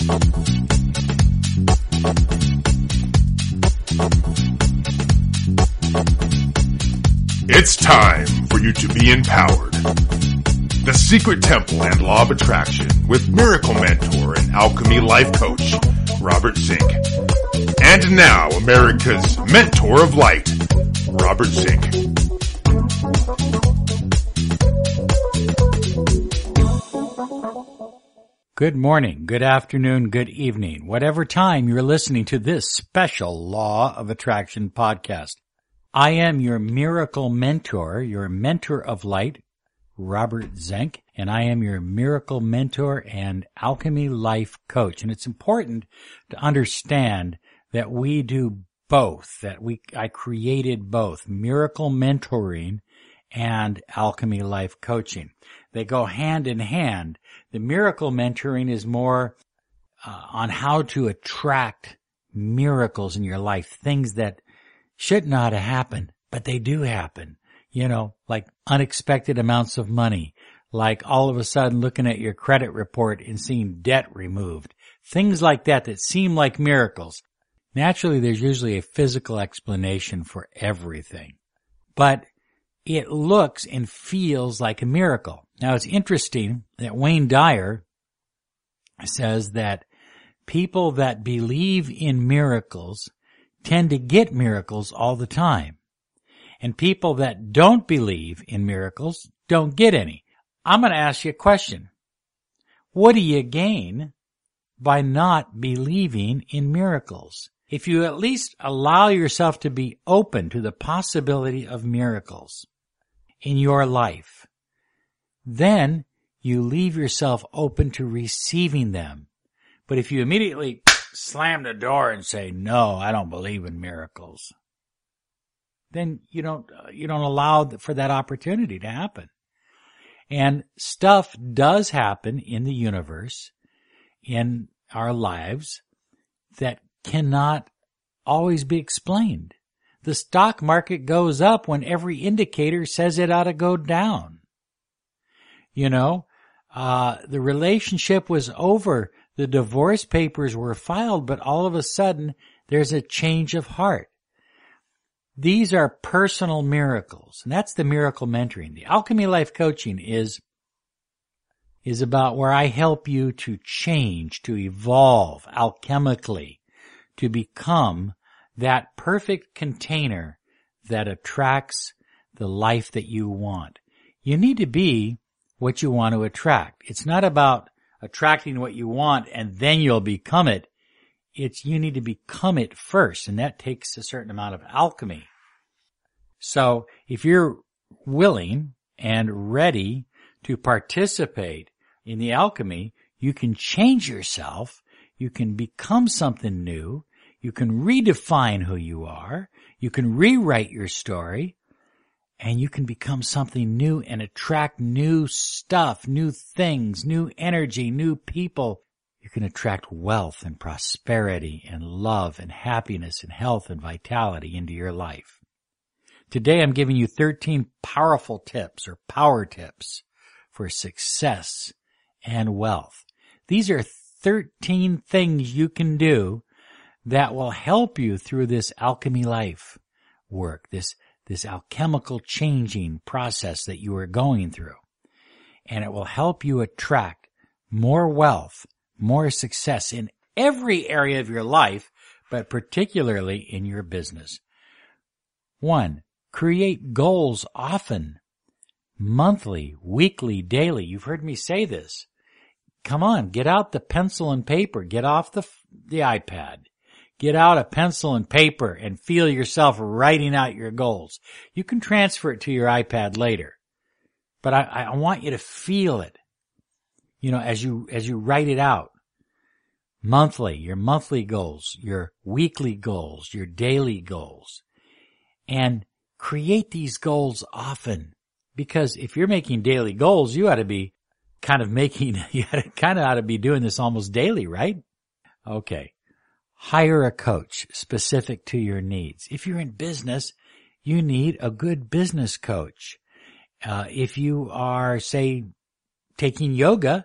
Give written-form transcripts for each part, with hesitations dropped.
It's time for you to be empowered. The Secret Temple and Law of Attraction with Miracle Mentor and Alchemy Life Coach, Robert Zink. And now, America's Mentor of Light, Robert Zink. Good morning, good afternoon, good evening, whatever time you're listening to this special Law of Attraction podcast. I am your miracle mentor, your mentor of light, Robert Zink, and I am your miracle mentor and alchemy life coach. And it's important to understand that we do both, I created both miracle mentoring and alchemy life coaching. They go hand in hand. The miracle mentoring is more on how to attract miracles in your life, things that should not have happened, but they do happen. You know, like unexpected amounts of money, like all of a sudden looking at your credit report and seeing debt removed. Things like that seem like miracles. Naturally, there's usually a physical explanation for everything, but it looks and feels like a miracle. Now, it's interesting that Wayne Dyer says that people that believe in miracles tend to get miracles all the time. And people that don't believe in miracles don't get any. I'm going to ask you a question. What do you gain by not believing in miracles? If you at least allow yourself to be open to the possibility of miracles in your life, then you leave yourself open to receiving them. But if you immediately slam the door and say, no, I don't believe in miracles, then you don't allow for that opportunity to happen. And stuff does happen in the universe, in our lives, that cannot always be explained. The stock market goes up when every indicator says it ought to go down. You know, the relationship was over. The divorce papers were filed, but all of a sudden there's a change of heart. These are personal miracles, and that's the miracle mentoring. The Alchemy Life Coaching is about where I help you to change, to evolve alchemically, to become that perfect container that attracts the life that you want. You need to be what you want to attract. It's not about attracting what you want and then you'll become it. It's you need to become it first, and that takes a certain amount of alchemy. So if you're willing and ready to participate in the alchemy, you can change yourself, you can become something new, you can redefine who you are, you can rewrite your story, and you can become something new and attract new stuff, new things, new energy, new people. You can attract wealth and prosperity and love and happiness and health and vitality into your life. Today I'm giving you 13 powerful tips or power tips for success and wealth. These are 13 things you can do that will help you through this alchemy life work, this alchemical changing process that you are going through. And it will help you attract more wealth, more success in every area of your life, but particularly in your business. 1, create goals often, monthly, weekly, daily. You've heard me say this. Come on, get out the pencil and paper. Get off the iPad. Get out a pencil and paper and feel yourself writing out your goals. You can transfer it to your iPad later, but I want you to feel it, you know, as you write it out. Monthly, your monthly goals, your weekly goals, your daily goals, and create these goals often. Because if you're making daily goals, you ought to be ought to be doing this almost daily, right? Okay. Hire a coach specific to your needs. If you're in business, you need a good business coach. If you are, say, taking yoga,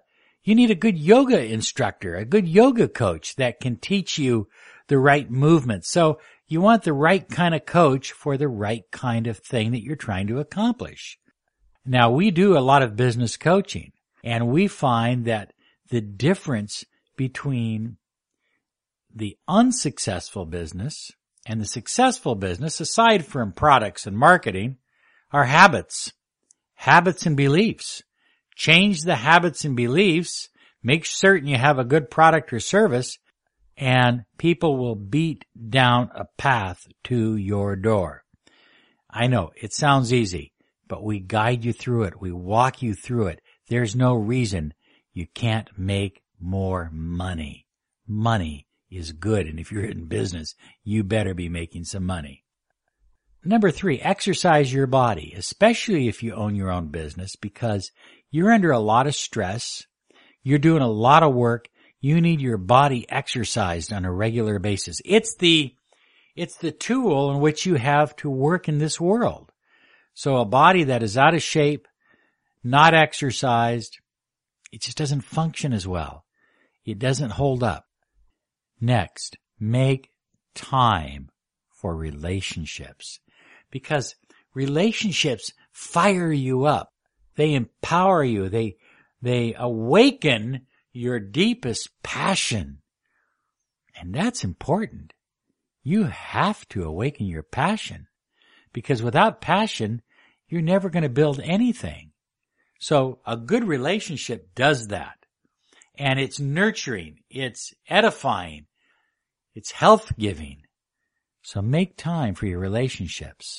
You need a good yoga instructor, a good yoga coach that can teach you the right movement. So you want the right kind of coach for the right kind of thing that you're trying to accomplish. Now, we do a lot of business coaching, and we find that the difference between the unsuccessful business and the successful business, aside from products and marketing, are habits and beliefs. Change the habits and beliefs, make certain you have a good product or service, and people will beat down a path to your door. I know, it sounds easy, but we guide you through it. We walk you through it. There's no reason you can't make more money. Money is good, and if you're in business, you better be making some money. Number 3, exercise your body, especially if you own your own business, because you're under a lot of stress. You're doing a lot of work. You need your body exercised on a regular basis. It's the tool in which you have to work in this world. So a body that is out of shape, not exercised, it just doesn't function as well. It doesn't hold up. Next, make time for relationships, because relationships fire you up. They empower you. They awaken your deepest passion. And that's important. You have to awaken your passion, because without passion, you're never going to build anything. So a good relationship does that. And it's nurturing, it's edifying, it's health-giving. So make time for your relationships.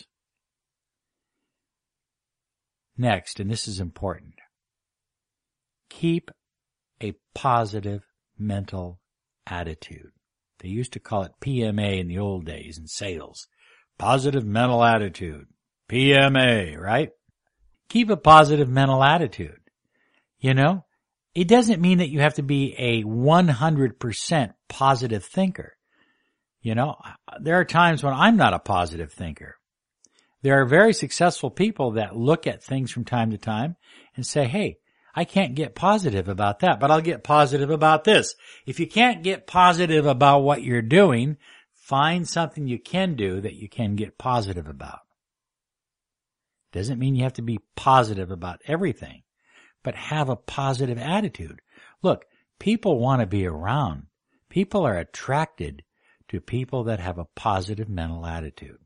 Next, and this is important, keep a positive mental attitude. They used to call it PMA in the old days in sales. Positive mental attitude. PMA, right? Keep a positive mental attitude. You know, it doesn't mean that you have to be a 100% positive thinker. You know, there are times when I'm not a positive thinker. There are very successful people that look at things from time to time and say, hey, I can't get positive about that, but I'll get positive about this. If you can't get positive about what you're doing, find something you can do that you can get positive about. Doesn't mean you have to be positive about everything, but have a positive attitude. Look, people want to be around. People are attracted to people that have a positive mental attitude.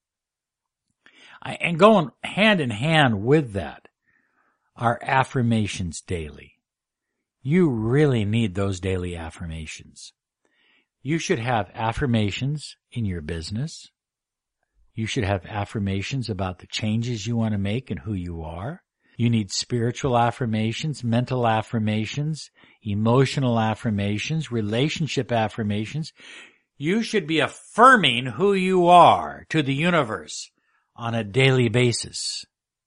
And going hand in hand with that are affirmations daily. You really need those daily affirmations. You should have affirmations in your business. You should have affirmations about the changes you want to make and who you are. You need spiritual affirmations, mental affirmations, emotional affirmations, relationship affirmations. You should be affirming who you are to the universe on a daily basis.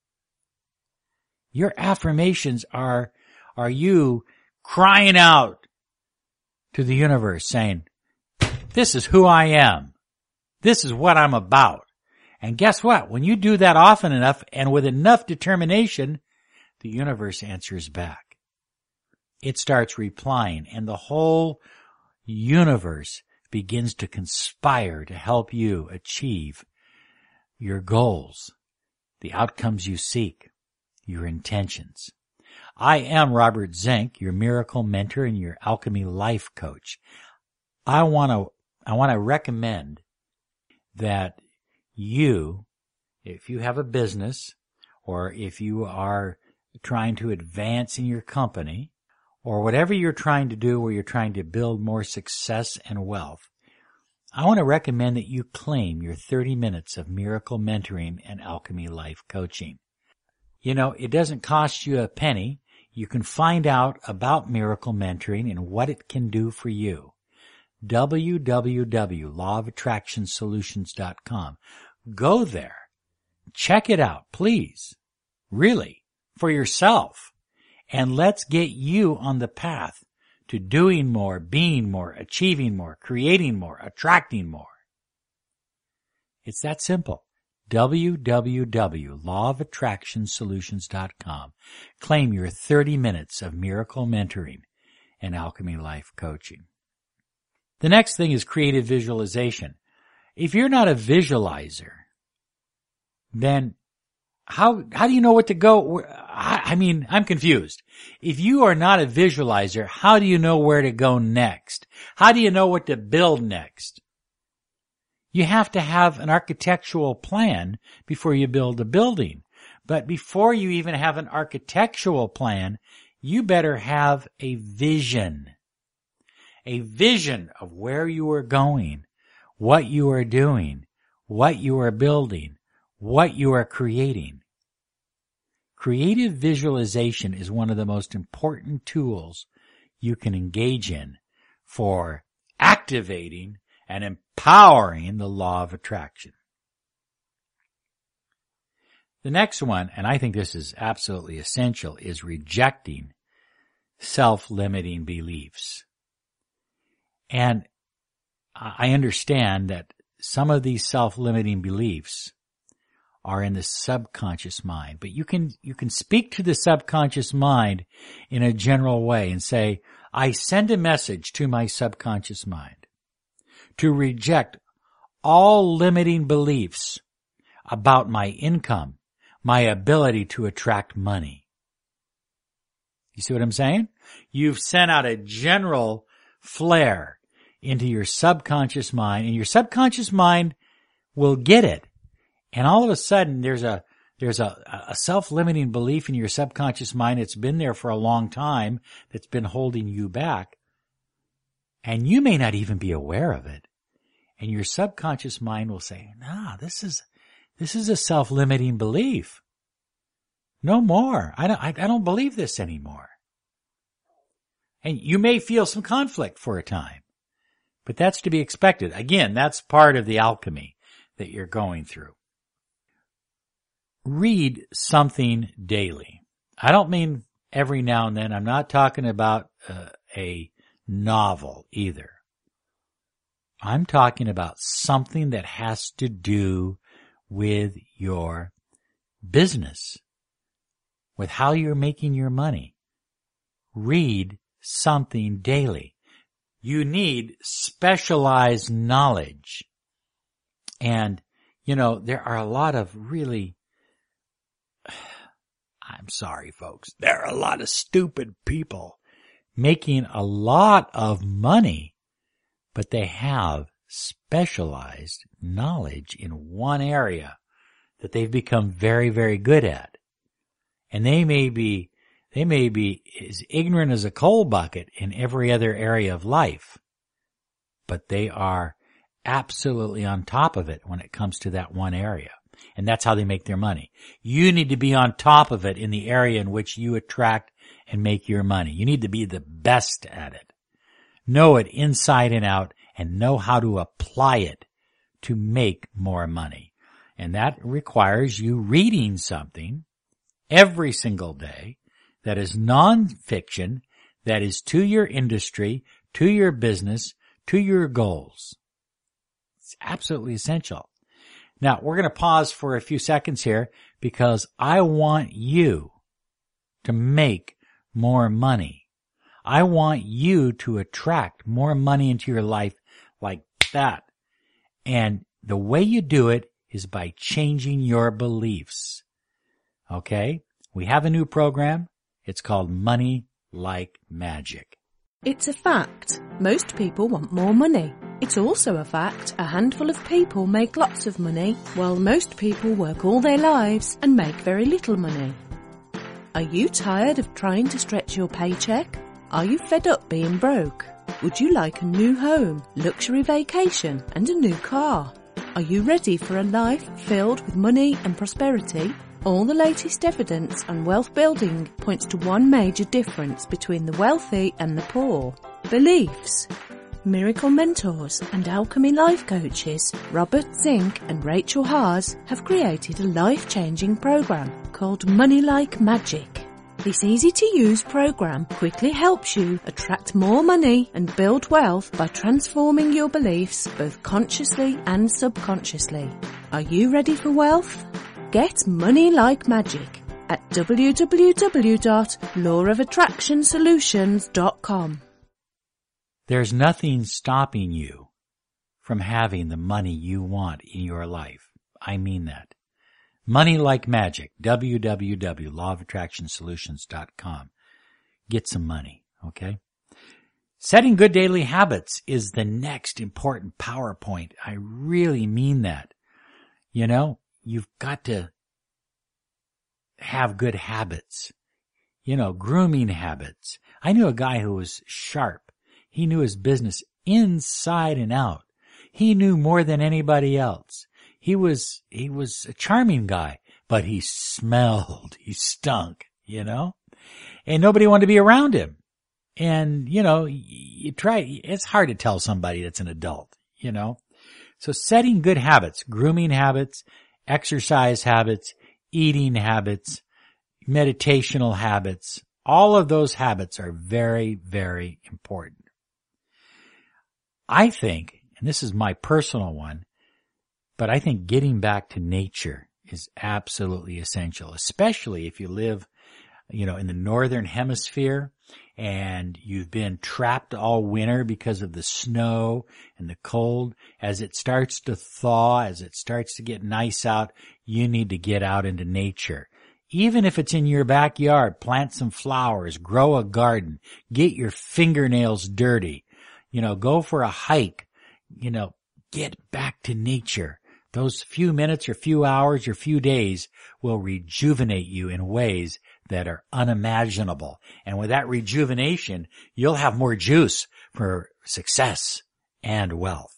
Your affirmations are you crying out to the universe saying, this is who I am. This is what I'm about. And guess what? When you do that often enough and with enough determination, the universe answers back. It starts replying, and the whole universe begins to conspire to help you achieve your goals, the outcomes you seek, your intentions. I am Robert Zink, your miracle mentor and your alchemy life coach. I want to recommend that you, if you have a business or if you are trying to advance in your company or whatever you're trying to do where you're trying to build more success and wealth, I want to recommend that you claim your 30 minutes of miracle mentoring and alchemy life coaching. You know, it doesn't cost you a penny. You can find out about miracle mentoring and what it can do for you. www.lawofattractionsolutions.com. Go there. Check it out, please. Really, for yourself. And let's get you on the path to doing more, being more, achieving more, creating more, attracting more. It's that simple. www.lawofattractionsolutions.com. Claim your 30 minutes of miracle mentoring and Alchemy Life Coaching. The next thing is creative visualization. If you're not a visualizer, then how do you know what to go? I'm confused. If you are not a visualizer, how do you know where to go next? How do you know what to build next? You have to have an architectural plan before you build a building. But before you even have an architectural plan, you better have a vision. A vision of where you are going, what you are doing, what you are building, what you are creating. Creative visualization is one of the most important tools you can engage in for activating and empowering the law of attraction. The next one, and I think this is absolutely essential, is rejecting self-limiting beliefs. And I understand that some of these self-limiting beliefs are in the subconscious mind, but you can speak to the subconscious mind in a general way and say, I send a message to my subconscious mind to reject all limiting beliefs about my income, my ability to attract money. You see what I'm saying? You've sent out a general flare into your subconscious mind, and your subconscious mind will get it. And all of a sudden, there's a self-limiting belief in your subconscious mind that's been there for a long time, that's been holding you back. And you may not even be aware of it. And your subconscious mind will say, nah, this is a self-limiting belief. No more. I don't believe this anymore. And you may feel some conflict for a time, but that's to be expected. Again, that's part of the alchemy that you're going through. Read something daily. I don't mean every now and then. I'm not talking about a novel either. I'm talking about something that has to do with your business, with how you're making your money. Read something daily. You need specialized knowledge. And, there are a lot of really, I'm sorry, folks, there are a lot of stupid people making a lot of money, but they have specialized knowledge in one area that they've become very, very good at. And they may be as ignorant as a coal bucket in every other area of life, but they are absolutely on top of it when it comes to that one area. And that's how they make their money. You need to be on top of it in the area in which you attract and make your money. You need to be the best at it. Know it inside and out and know how to apply it to make more money. And that requires you reading something every single day that is nonfiction, that is to your industry, to your business, to your goals. It's absolutely essential. Now, we're going to pause for a few seconds here because I want you to make more money. I want you to attract more money into your life like that. And the way you do it is by changing your beliefs. Okay? We have a new program. It's called Money Like Magic. It's a fact. Most people want more money. It's also a fact a handful of people make lots of money, while most people work all their lives and make very little money. Are you tired of trying to stretch your paycheck? Are you fed up being broke? Would you like a new home, luxury vacation, and a new car? Are you ready for a life filled with money and prosperity? All the latest evidence on wealth building points to one major difference between the wealthy and the poor: beliefs. Miracle mentors and alchemy life coaches Robert Zink and Rachel Haas have created a life-changing program called Money Like Magic. This easy-to-use program quickly helps you attract more money and build wealth by transforming your beliefs both consciously and subconsciously. Are you ready for wealth? Get Money Like Magic at www.lawofattractionsolutions.com. There's nothing stopping you from having the money you want in your life. I mean that. Money like magic. www.lawofattractionsolutions.com. Get some money, okay? Setting good daily habits is the next important PowerPoint. I really mean that. You know, you've got to have good habits. You know, grooming habits. I knew a guy who was sharp. He knew his business inside and out. He knew more than anybody else. He was a charming guy, but he smelled. He stunk, you know? And nobody wanted to be around him. And, you know, it's hard to tell somebody that's an adult, you know? So setting good habits, grooming habits, exercise habits, eating habits, meditational habits, all of those habits are very, very important. I think, and this is my personal one, but I think getting back to nature is absolutely essential, especially if you live, you know, in the northern hemisphere and you've been trapped all winter because of the snow and the cold. As it starts to thaw, as it starts to get nice out, you need to get out into nature. Even if it's in your backyard, plant some flowers, grow a garden, get your fingernails dirty, you know, go for a hike, you know, get back to nature. Those few minutes or few hours or few days will rejuvenate you in ways that are unimaginable. And with that rejuvenation, you'll have more juice for success and wealth.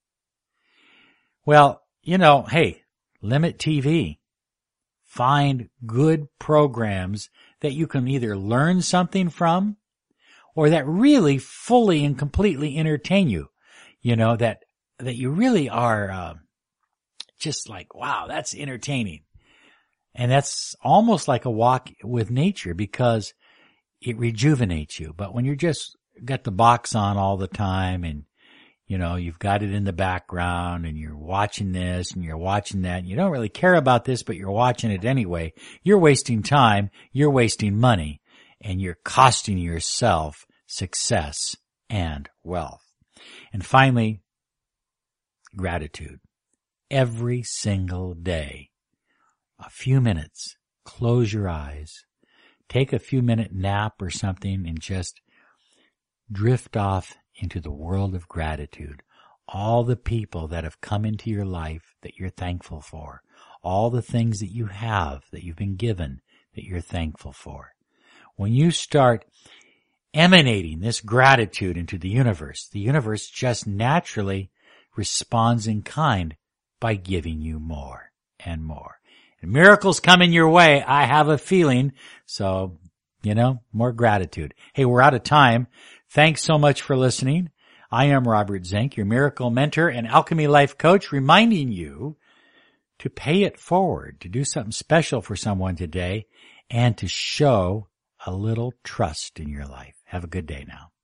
Well, you know, hey, limit TV. Find good programs that you can either learn something from or that really fully and completely entertain you. You know, that you really are just like, wow, that's entertaining. And that's almost like a walk with nature because it rejuvenates you. But when you're just got the box on all the time and, you know, you've got it in the background and you're watching this and you're watching that and you don't really care about this, but you're watching it anyway, you're wasting time, you're wasting money, and you're costing yourself success and wealth. And finally, gratitude. Every single day, a few minutes, close your eyes, take a few minute nap or something and just drift off into the world of gratitude. All the people that have come into your life that you're thankful for, all the things that you have that you've been given that you're thankful for. When you start emanating this gratitude into the universe just naturally responds in kind by giving you more and more. And miracles coming your way, I have a feeling. So, you know, more gratitude. Hey, we're out of time. Thanks so much for listening. I am Robert Zink, your miracle mentor and alchemy life coach, reminding you to pay it forward, to do something special for someone today, and to show a little trust in your life. Have a good day now.